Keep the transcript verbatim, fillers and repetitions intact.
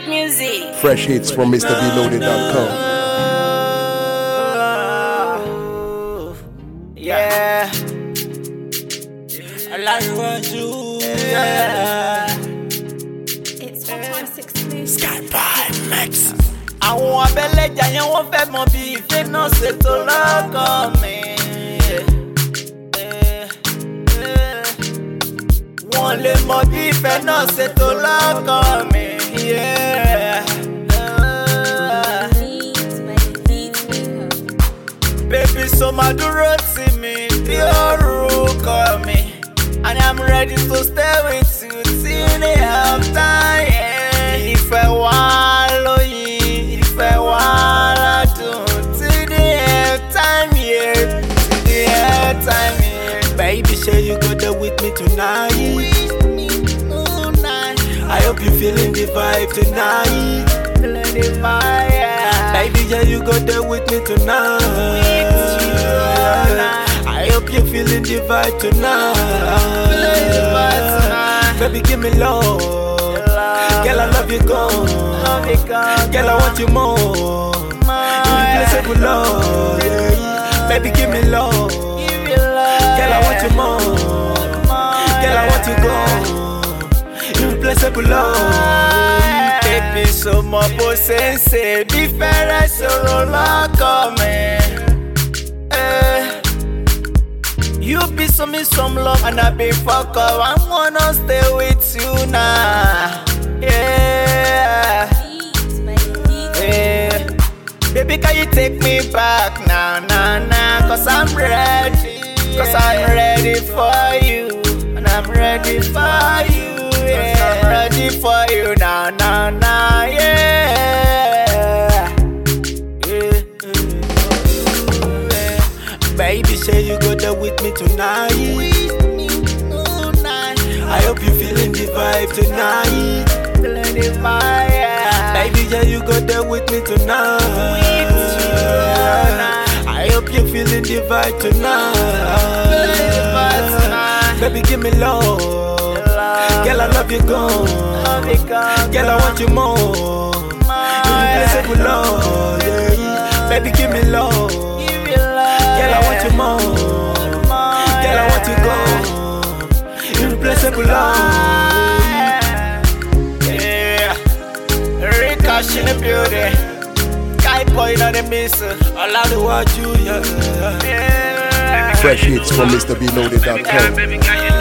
music. Fresh hits from Mister B Loaded dot com. Yeah, I like what you. Yeah, It's Hot Topics exclusive. Sky Pie Mix. Àwọn abẹ́lẹ́jà yẹn wọ́n fẹ́ mọ bí ìfẹ́ náà ṣètò lọ́kàn mi. Wọ́n lè mọ bí ìfẹ́ náà ṣètò lọ́kàn mi. Baby, so máa dúró tì mí bí orúkọ mi. And I'm ready to stay with you till the end of time. Yeah. Ìfẹ́ wà lóyìn, ìfẹ́ wà ládùn till the end time, yeah. Till the end time, yeah. Baby, say you go there with me tonight. With me tonight. I hope you feeling the vibe tonight. Feeling the vibe, yeah. Baby, yeah, you go there with me tonight. With you tonight. I hope you feeling the vibe tonight. Feeling the vibe tonight. Baby, give me love. Girl, I love you gone. Love you gone. Girl, I want you more. Irreplaceable love. Yeah. Baby, give me love. Give me love. Girl, I want you more. Girl, I want you gone. Irreplaceable love. Baby, so much for sense. Be fair, I sorrow like me. You be some me some love and I be fuck up. I wanna stay with you now. Yeah. Yeah. Baby, can you take me back now, now, now? Cause I'm ready. Cause I'm ready for you. And I'm ready for you. Yeah. I'm ready for you now, now, now. Yeah. Yeah. Baby, say you go there with me tonight. With me tonight. I hope you feeling the vibe tonight. Feeling the vibe, yeah. Baby, yeah, you go there with me tonight. With you tonight. I hope you feeling the vibe tonight. Feeling the vibe tonight. Baby, give me love. Girl, I love you gone. Love you gone. Girl, I want you more. Irreplaceable love, yeah. Baby, give me love. Girl, I want you more. Girl, I want you gone. Irreplaceable love. Yeah. Rikash in the building. Guy boy in the miss. All I do what you, yeah. Fresh hits from Mister B Loaded dot com.